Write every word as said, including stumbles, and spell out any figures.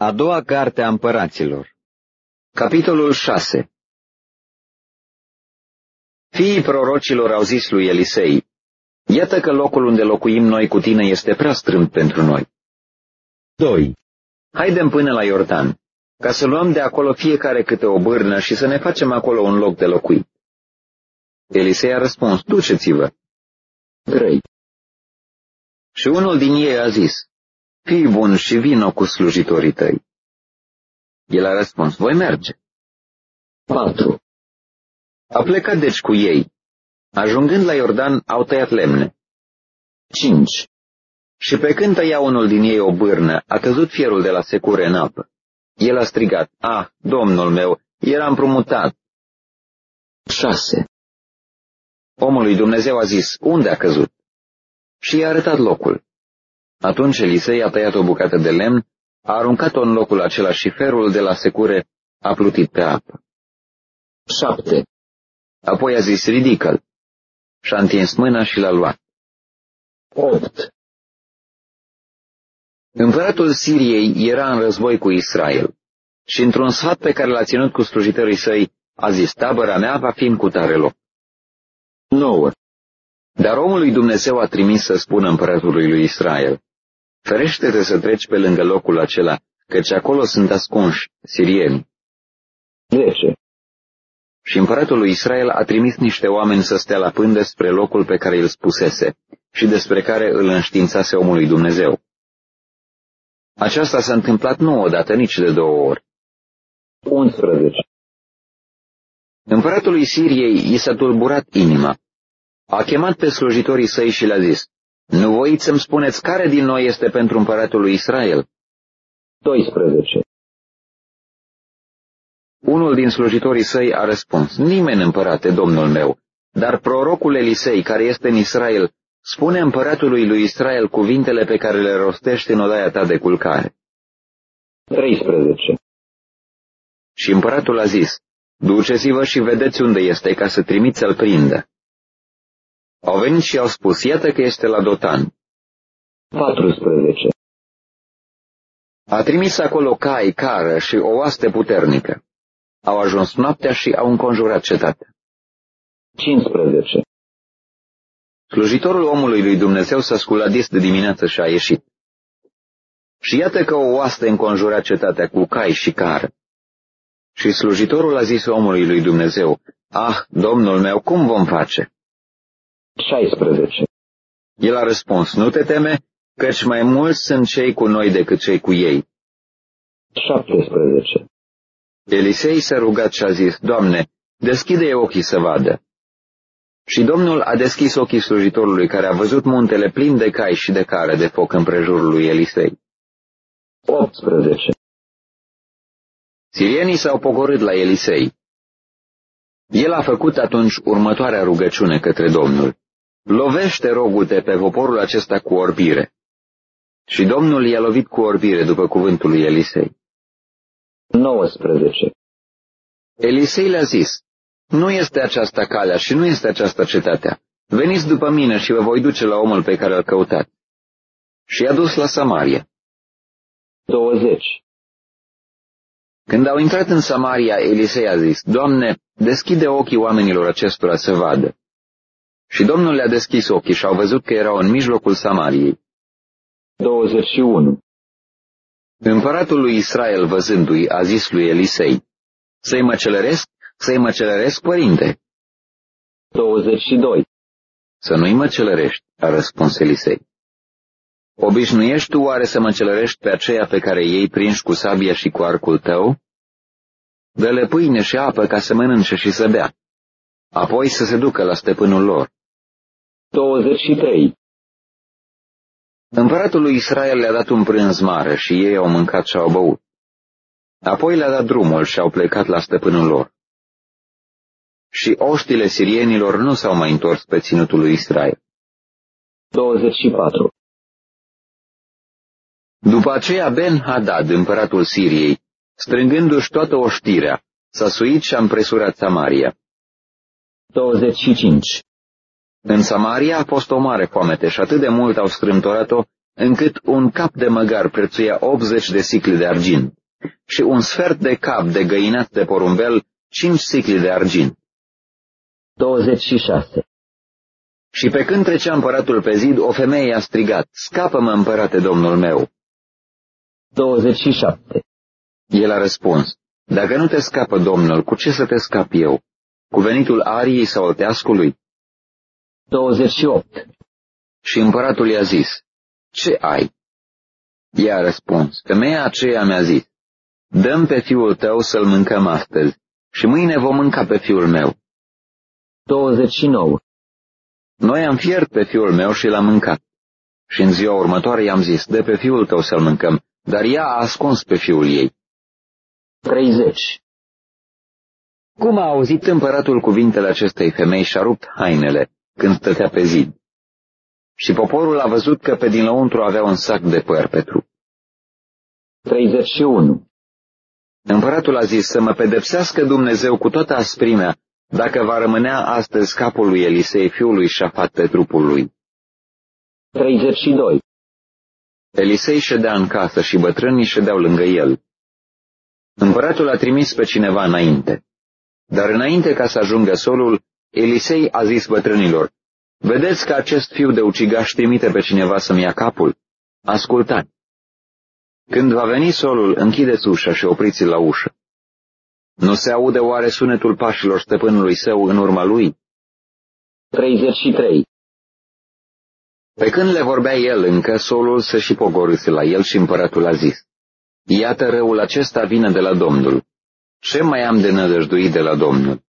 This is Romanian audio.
A doua carte a împăraților. Capitolul șase. Fiii prorocilor au zis lui Elisei: iată că locul unde locuim noi cu tine este prea strâmt pentru noi. doi. Haidem până la Iordan, ca să luăm de acolo fiecare câte o bârnă și să ne facem acolo un loc de locuit. Elisei a răspuns: duceți-vă. trei. Și unul din ei a zis: fii bun și vino cu slujitorii tăi. El a răspuns: voi merge. patru. A plecat deci cu ei. Ajungând la Iordan, au tăiat lemne. cinci. Și pe când tăia unul din ei o bârnă, a căzut fierul de la secure în apă. El a strigat: ah, domnul meu, era împrumutat. șase. Omul lui Dumnezeu a zis: unde a căzut? Și i-a arătat locul. Atunci Elisei a tăiat o bucată de lemn, a aruncat-o în locul acela și ferul de la secure a plutit pe apă. șapte. Apoi a zis: ridică-l. Și-a întins mâna și l-a luat. opt. Împăratul Siriei era în război cu Israel și într-un sfat pe care l-a ținut cu slujitorii săi a zis: tabăra mea va fi în cutare loc. nouă. Dar omul lui Dumnezeu a trimis să spună împăratului lui Israel: ferește-te să treci pe lângă locul acela, căci acolo sunt ascunși sirieni. zece. Și împăratul lui Israel a trimis niște oameni să stea la pândă spre locul pe care îl spusese și despre care îl înștiințase omul lui Dumnezeu. Aceasta s-a întâmplat nu odată, nici de două ori. unsprezece. Împăratului Siriei i s-a tulburat inima. A chemat pe slujitorii săi și le-a zis: nu voiți să-mi spuneți care din noi este pentru împăratul lui Israel? doisprezece. Unul din slujitorii săi a răspuns: nimeni, împărate, domnul meu, dar prorocul Elisei, care este în Israel, spune împăratului lui Israel cuvintele pe care le rostești în odaia ta de culcare. treisprezece. Și împăratul a zis: duceți-vă și vedeți unde este, ca să trimiți să-l prindă. Au venit și au spus: iată că este la Dotan. paisprezece. A trimis acolo cai, cară și o oaste puternică. Au ajuns noaptea și au înconjurat cetatea. cincisprezece. Slujitorul omului lui Dumnezeu s-a sculat dis de dimineață și a ieșit. Și iată că o oaste înconjura cetatea cu cai și cară. Și slujitorul a zis omului lui Dumnezeu: ah, domnul meu, cum vom face? șaisprezece. El a răspuns: nu te teme, căci mai mulți sunt cei cu noi decât cei cu ei. șaptesprezece. Elisei s-a rugat și a zis: Doamne, deschide ochii să vadă. Și Domnul a deschis ochii slujitorului, care a văzut muntele plin de cai și de care de foc împrejurul lui Elisei. optsprezece. Sirienii s-au pogorât la Elisei. El a făcut atunci următoarea rugăciune către Domnul: lovește, rogu-te, pe poporul acesta cu orbire. Și Domnul i-a lovit cu orbire după cuvântul lui Elisei. nouăsprezece. Elisei le-a zis: nu este aceasta calea și nu este aceasta cetatea. Veniți după mine și vă voi duce la omul pe care îl căutați. Și i-a dus la Samaria. douăzeci. Când au intrat în Samaria, Elisei a zis: Doamne, deschide ochii oamenilor acestora să vadă. Și Domnul le-a deschis ochii și au văzut că erau în mijlocul Samariei. douăzeci și unu. Împăratul lui Israel, văzându-i, a zis lui Elisei: să-i măceleresc, să-i măceleresc, părinte. douăzeci și doi. Să nu-i măcelărești, a răspuns Elisei. Obișnuiești tu oare să măcelărești pe aceia pe care ei prinși cu sabia și cu arcul tău? Dă-le pâine și apă ca să mănânce și să bea, apoi să se ducă la stăpânul lor. douăzeci și trei. Împăratul lui Israel le-a dat un prânz mare și ei au mâncat și au băut. Apoi le-a dat drumul și au plecat la stăpânul lor. Și oștile sirienilor nu s-au mai întors pe ținutul lui Israel. douăzeci și patru. După aceea Ben-Hadad, împăratul Siriei, strângându-și toată oștirea, s-a suit și a împresurat Samaria. douăzeci și cinci. În Samaria a fost o mare foamete și atât de mult au strâmtorat-o, încât un cap de măgar prețuia optzeci de sicli de argint și un sfert de cap de găinat de porumbel cinci sicli de argint. douăzeci și șase. Și pe când trecea împăratul pe zid, o femeie i-a strigat, scapă-mă, împărate, domnul meu. douăzeci și șapte. El a răspuns, dacă nu te scapă Domnul, cu ce să te scap eu? Cu venitul ariei sau al teascului? douăzeci și opt. Și împăratul i-a zis, ce ai? Ea a răspuns, femeia aceea mi-a zis, dă-mi pe fiul tău să-l mâncăm astăzi și mâine vom mânca pe fiul meu. douăzeci și nouă. Noi am fiert pe fiul meu și l-am mâncat. Și în ziua următoare i-am zis, dă pe fiul tău să-l mâncăm, dar ea a ascuns pe fiul ei. treizeci. Cum a auzit împăratul cuvintele acestei femei și-a rupt hainele când stătea pe zid. Și poporul a văzut că pe din lăuntru avea un sac de păr pe trup. treizeci și unu. Împăratul a zis să mă pedepsească Dumnezeu cu toată asprimea dacă va rămânea astăzi capul lui Elisei, fiul lui Șafat, pe trupul lui. treizeci și doi. Elisei ședea în casă și bătrânii ședeau lângă el. Împăratul a trimis pe cineva înainte. Dar înainte ca să ajungă solul, Elisei a zis bătrânilor, vedeți că acest fiu de ucigaș trimite pe cineva să-mi ia capul? Ascultați! Când va veni solul, închideți ușa și opriți-l la ușă. Nu se aude oare sunetul pașilor stăpânului său în urma lui? treizeci și trei. Pe când le vorbea el încă, solul se și pogorâse la el și împăratul a zis, iată, răul acesta vine de la Domnul. Ce mai am de nădăjduit de la Domnul?